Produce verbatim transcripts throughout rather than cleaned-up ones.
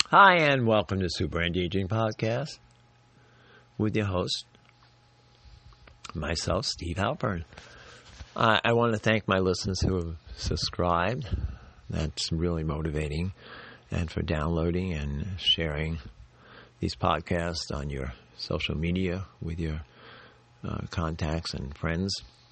Hi, and welcome to Super Anti-Aging Podcast with your host, myself, Steve Halpern. Uh, I want to thank my listeners who have subscribed. That's really motivating. And for downloading and sharing these podcasts on your social media with your uh, contacts and friends.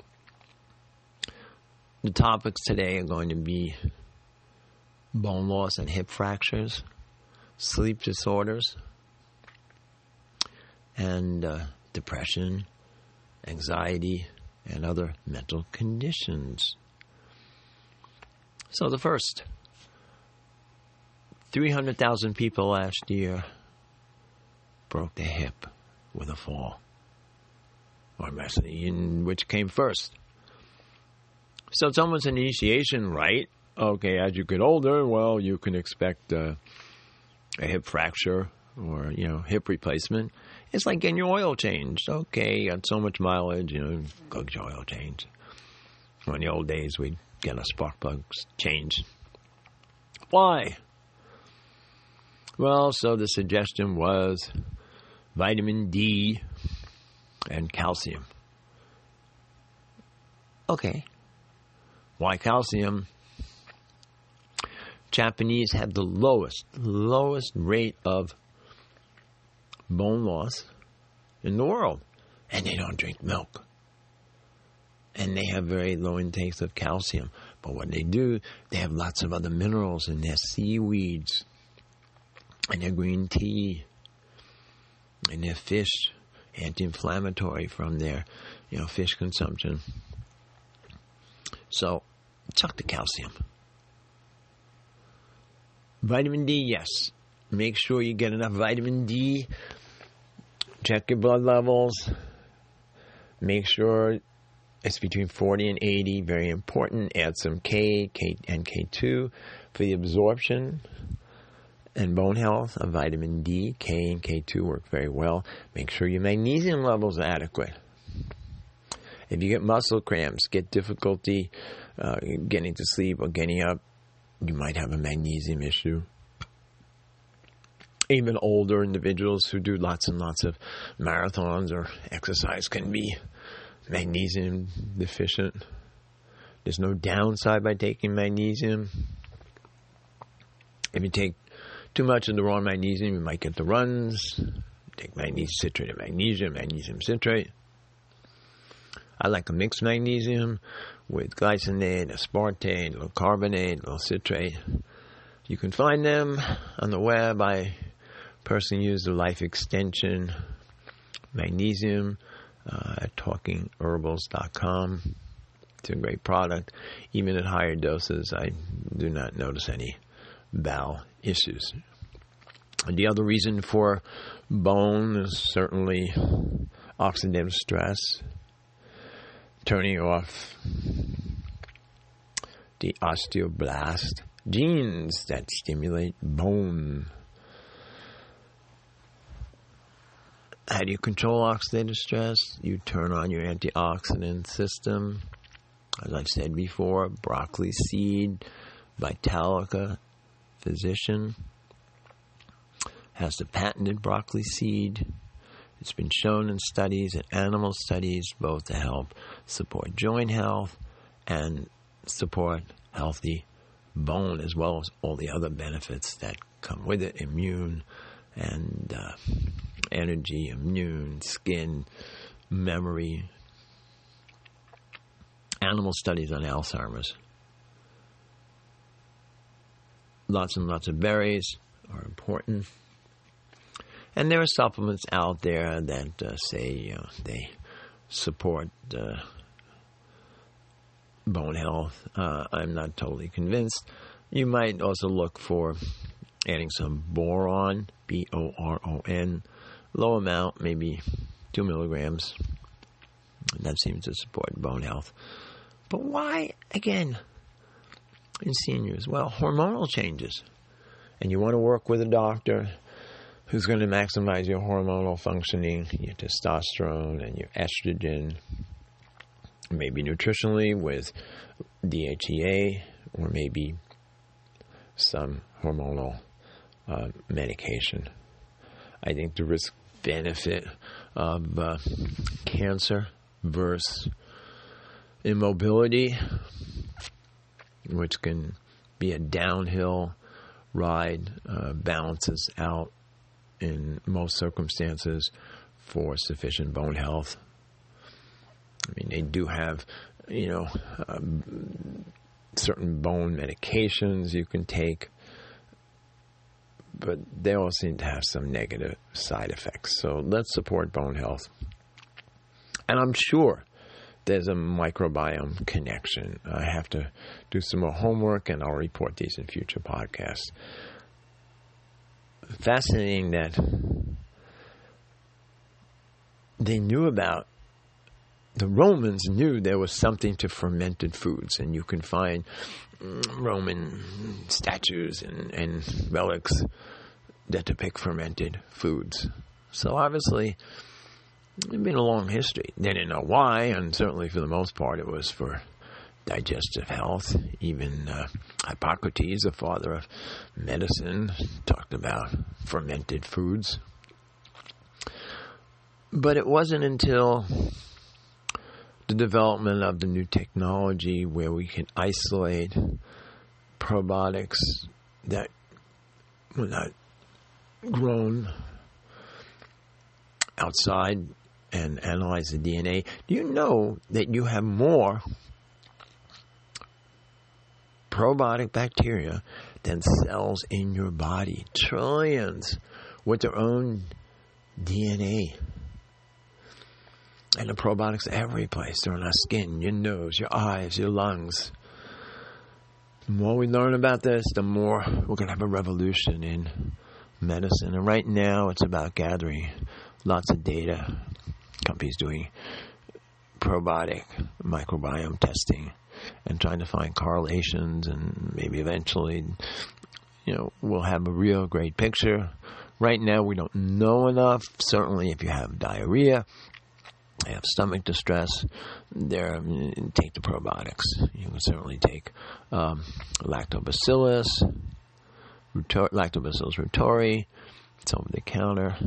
The topics today are going to be bone loss and hip fractures, sleep disorders, and uh, depression, anxiety, and other mental conditions. So the first, three hundred thousand people last year broke their hip with a fall. Or in which came first? So it's almost an initiation, right? Okay, as you get older, well, you can expect uh, a hip fracture or, you know, hip replacement. It's like getting your oil changed. Okay, you got so much mileage, you know, go get your oil changed. In the old days, we'd get our spark plugs changed. Why? Well, so the suggestion was vitamin D and calcium. Okay. Why calcium? Japanese have the lowest, lowest rate of bone loss in the world. And they don't drink milk. And they have very low intakes of calcium. But what they do, they have lots of other minerals in their seaweeds, and their green tea, and their fish, anti-inflammatory from their, you know, fish consumption. So, chuck the calcium. Vitamin D, yes. Make sure you get enough vitamin D. Check your blood levels. Make sure it's between forty and eighty. Very important. Add some K, K and K two for the absorption and bone health of vitamin D. K and K two work very well. Make sure your magnesium levels are adequate. If you get muscle cramps, get difficulty uh, getting to sleep or getting up, you might have a magnesium issue. Even older individuals who do lots and lots of marathons or exercise can be magnesium deficient. There's no downside by taking magnesium. If you take too much of the raw magnesium, you might get the runs. Take magnesium citrate and magnesium, magnesium citrate. I like a mixed magnesium with glycinate, aspartate, a little carbonate, a little citrate. You can find them on the web. I personally use the Life Extension Magnesium uh, at talking herbals dot com. It's a great product. Even at higher doses, I do not notice any bowel issues. And the other reason for bone is certainly oxidative stress, turning off the osteoblast genes that stimulate bone. How do you control oxidative stress? You turn on your antioxidant system. As I've said before, broccoli seed, Vitalica Physician has the patented broccoli seed. It's been shown in studies, in animal studies, both to help support joint health and support healthy bone, as well as all the other benefits that come with it, immune and uh, energy, immune, skin, memory. Animal studies on Alzheimer's. Lots and lots of berries are important. And there are supplements out there that uh, say, you know, they support uh, bone health. Uh, I'm not totally convinced. You might also look for adding some boron, B O R O N, low amount, maybe two milligrams. That seems to support bone health. But why, again, in seniors? Well, hormonal changes. And you want to work with a doctor who's going to maximize your hormonal functioning, your testosterone and your estrogen, maybe nutritionally with D H E A, or maybe some hormonal uh, medication. I think the risk-benefit of uh, cancer versus immobility, which can be a downhill ride, uh, balances out in most circumstances for sufficient bone health. I mean, they do have, you know, um, certain bone medications you can take, but they all seem to have some negative side effects. So let's support bone health. And I'm sure there's a microbiome connection. I have to do some more homework, and I'll report these in future podcasts. Fascinating that they knew about, the Romans knew there was something to fermented foods, and you can find Roman statues and, and relics that depict fermented foods. So obviously, it's been a long history. They didn't know why, and certainly for the most part, it was for digestive health. Even uh, Hippocrates, the father of medicine, talked about fermented foods. But it wasn't until the development of the new technology where we can isolate probiotics that were not grown outside and analyze the D N A. Do you know that you have more probiotic bacteria than cells in your body? Trillions with their own D N A. And the probiotics are every place. They're on our skin, your nose, your eyes, your lungs. The more we learn about this, the more we're going to have a revolution in medicine. And right now, it's about gathering lots of data. Companies doing probiotic microbiome testing and trying to find correlations, and maybe eventually, you know, we'll have a real great picture. Right now, we don't know enough. Certainly, if you have diarrhea, you have stomach distress, there, take the probiotics. You can certainly take um, lactobacillus, Rutor- lactobacillus reuteri. It's over the counter.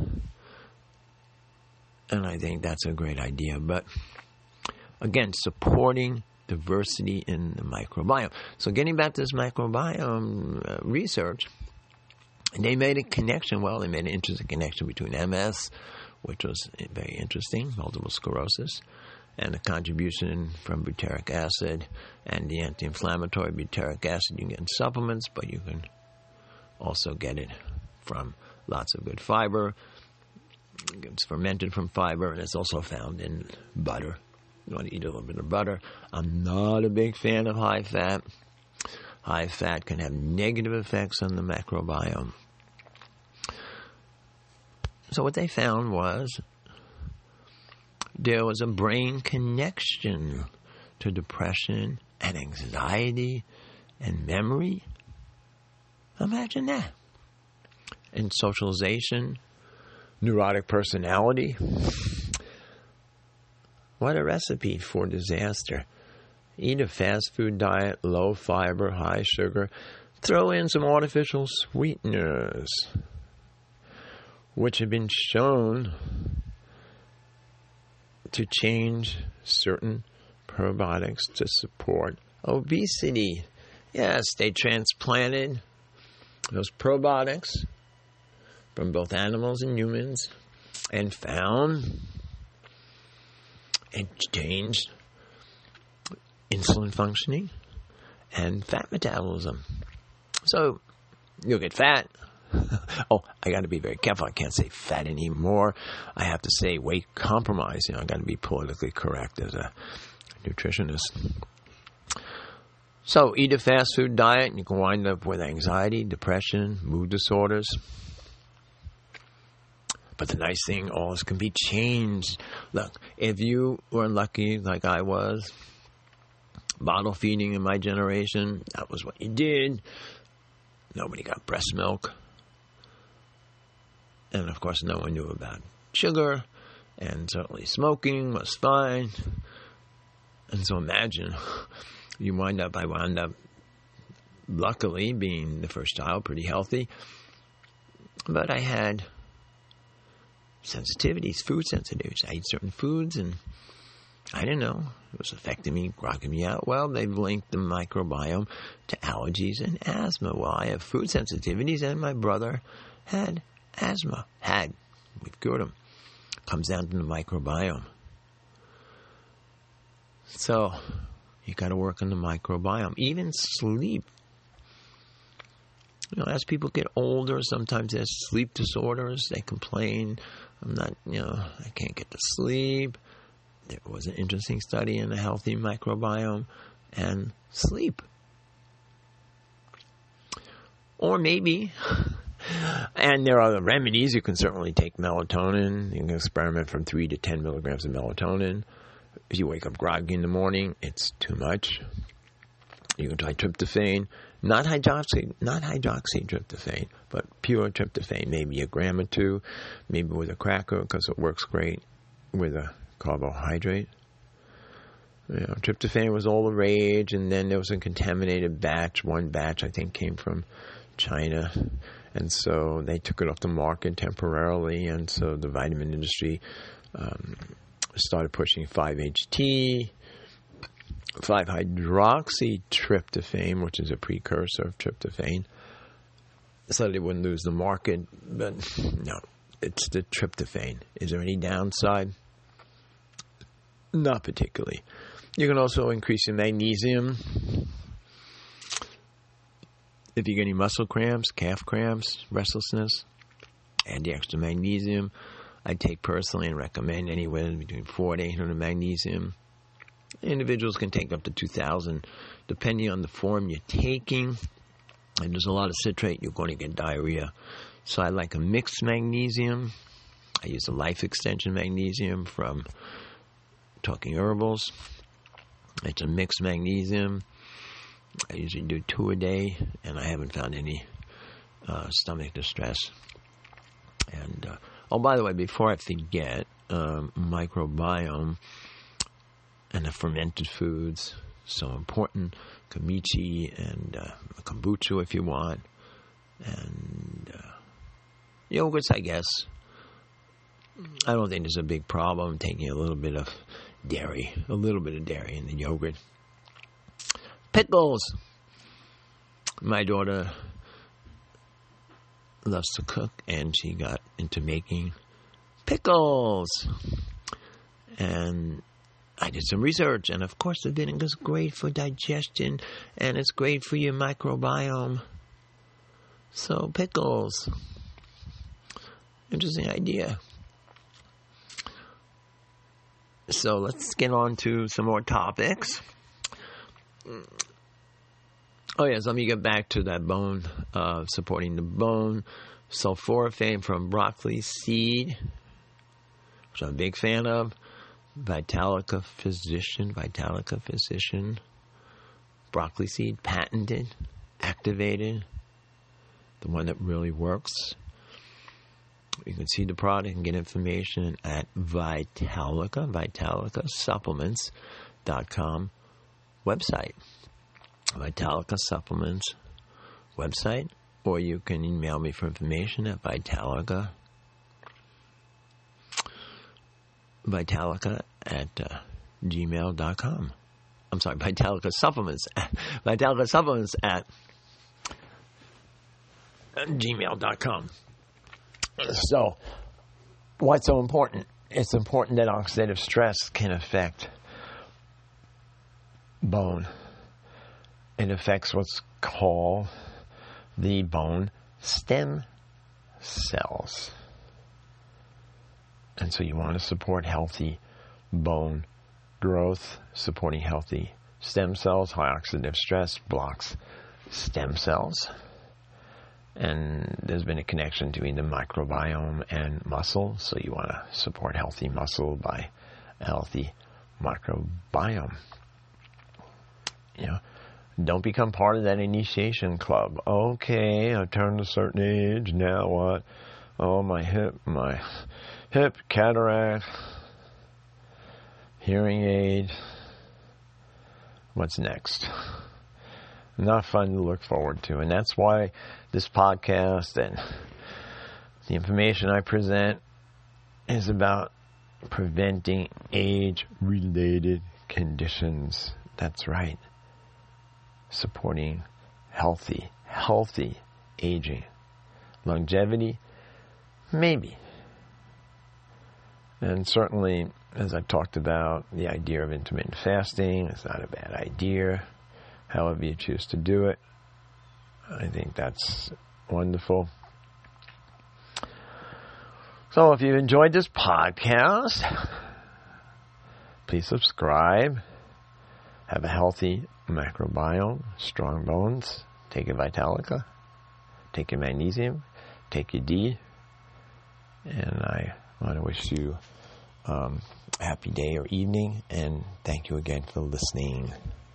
And I think that's a great idea. But again, supporting diversity in the microbiome. So getting back to this microbiome uh, research, they made a connection. Well, they made an interesting connection between M S, which was very interesting, multiple sclerosis, and the contribution from butyric acid and the anti-inflammatory butyric acid. You can get in supplements, but you can also get it from lots of good fiber. It's fermented from fiber, and it's also found in butter. You want to eat a little bit of butter. I'm not a big fan of high fat. High fat can have negative effects on the microbiome. So what they found was there was a brain connection to depression and anxiety and memory. Imagine that. And socialization, neurotic personality. What a recipe for disaster. Eat a fast food diet, low fiber, high sugar. Throw in some artificial sweeteners, which have been shown to change certain probiotics to support obesity. Yes, they transplanted those probiotics from both animals and humans and found it changed insulin functioning and fat metabolism. So you'll get fat. Oh, I got to be very careful. I can't say fat anymore. I have to say weight compromise. You know, I got to be politically correct as a nutritionist. So eat a fast food diet, and you can wind up with anxiety, depression, mood disorders. But the nice thing, all this can be changed. Look, if you were lucky like I was, bottle feeding in my generation, that was what you did. Nobody got breast milk. And, of course, no one knew about sugar. And certainly smoking was fine. And so imagine, you wind up, I wound up, luckily, being the first child, pretty healthy. But I had sensitivities, food sensitivities. I eat certain foods, and I didn't know. It was affecting me, grogking me out. Well, they've linked the microbiome to allergies and asthma. Well, I have food sensitivities, and my brother had asthma. Had. We've cured him. Comes down to the microbiome. So, you got to work on the microbiome. Even sleep. You know, as people get older, sometimes they have sleep disorders. They complain, I'm not, you know, I can't get to sleep. There was an interesting study in a healthy microbiome and sleep. Or maybe, and there are other remedies. You can certainly take melatonin. You can experiment from three to ten milligrams of melatonin. If you wake up groggy in the morning, it's too much. You can try tryptophan. Not hydroxy, not hydroxytryptophan, but pure tryptophan. Maybe a gram or two, maybe with a cracker, because it works great with a carbohydrate. You know, tryptophan was all the rage, and then there was a contaminated batch. One batch, I think, came from China, and so they took it off the market temporarily, and so the vitamin industry um, started pushing five H T, five hydroxytryptophan, which is a precursor of tryptophan, so they wouldn't lose the market. But no, it's the tryptophan. Is there any downside? Not particularly. You can also increase your magnesium. If you get any muscle cramps, calf cramps, restlessness, add the extra magnesium. I take personally and recommend anywhere between four to eight hundred magnesium. Individuals can take up to two thousand, depending on the form you're taking. And there's a lot of citrate, you're going to get diarrhea. So I like a mixed magnesium. I use a Life Extension magnesium from Talking Herbals. It's a mixed magnesium. I usually do two a day, and I haven't found any uh, stomach distress. And uh, oh, by the way, before I forget, um, microbiome and the fermented foods, so important. Kimchi and uh, kombucha if you want, and uh, yogurts, I guess. I don't think there's a big problem taking a little bit of dairy, a little bit of dairy in the yogurt. Pickles. My daughter loves to cook, and she got into making pickles. And I did some research, and of course the vinegar is great for digestion, and it's great for your microbiome. So pickles. Interesting idea. So let's get on to some more topics. Oh yes, let me get back to that bone, uh, supporting the bone. Sulforaphane from broccoli seed, which I'm a big fan of. Vitalica Physician, Vitalica Physician. Broccoli seed, patented, activated. The one that really works. You can see the product and get information at Vitalica, Vitalica Supplements dot com website. Vitalica Supplements website, or you can email me for information at Vitalica, Vitalica at uh, gmail dot com. I'm sorry, Vitalica Supplements, Vitalica Supplements at gmail dot com. So, what's so important? It's important that oxidative stress can affect bone. It affects what's called the bone stem cells. And so you want to support healthy bone growth. Supporting healthy stem cells. High oxidative stress blocks stem cells. And there's been a connection between the microbiome and muscle. So you want to support healthy muscle by a healthy microbiome. You know, don't become part of that initiation club. Okay, I've turned a certain age. Now what? Oh, my hip, my hip, cataract, hearing aid. What's next? Not fun to look forward to. And that's why this podcast and The information I present is about preventing age-related conditions. That's right. Supporting healthy, healthy aging. Longevity, maybe. And certainly, as I talked about, the idea of intermittent fasting is not a bad idea. However you choose to do it, I think that's wonderful. So if you enjoyed this podcast, please subscribe. Have a healthy microbiome, strong bones. Take your Vitalica. Take your magnesium. Take your D. And I want to wish you um, a happy day or evening. And thank you again for listening.